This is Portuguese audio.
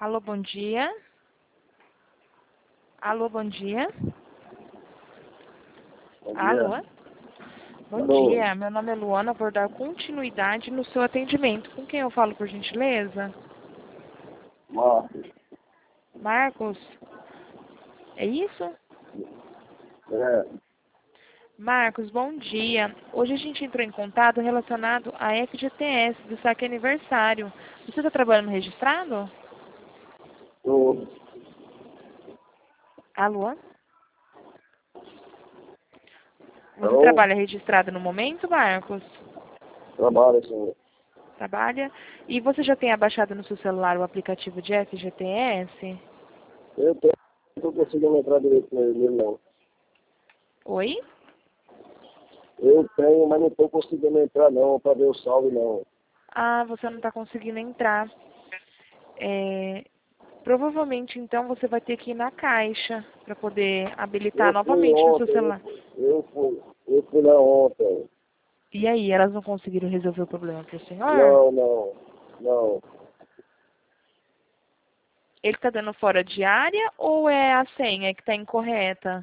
Alô, bom dia. Alô, bom dia. Bom Alô? dia. Bom Alô. dia, meu nome é Luana, vou dar continuidade no seu atendimento. Com quem eu falo, por gentileza? Marcos. Marcos? É isso? É. Marcos, bom dia. Hoje a gente entrou em contato relacionado à FGTS do saque aniversário. Você está trabalhando registrado? Tô. Alô? Você Alô. trabalha registrado no momento, Marcos? Trabalho, senhor. Trabalha. E você já tem abaixado no seu celular o aplicativo de FGTS? Eu tenho. Não tô conseguindo entrar direito nele, não. Oi? Eu tenho, mas não tô conseguindo entrar, não, para ver o saldo, não. Ah, você não está conseguindo entrar. Provavelmente, então, você vai ter que ir na caixa para poder habilitar Eu fui novamente no seu ontem. celular. Eu fui lá ontem. E aí, elas não conseguiram resolver o problema para o senhor? Não, não. Não. Ele está dando fora de área ou é a senha que está incorreta?